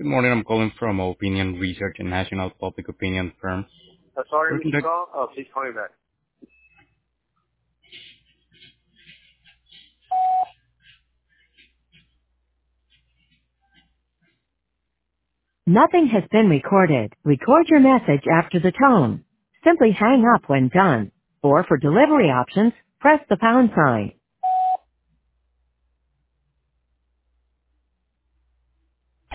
Good morning. I'm calling from Opinion Research and National Public Opinion Firm. Sorry, We're Mr. conduct- Call. Please call me back. Nothing has been recorded. Record your message after the tone. Simply hang up when done. Or for delivery options, press the pound sign.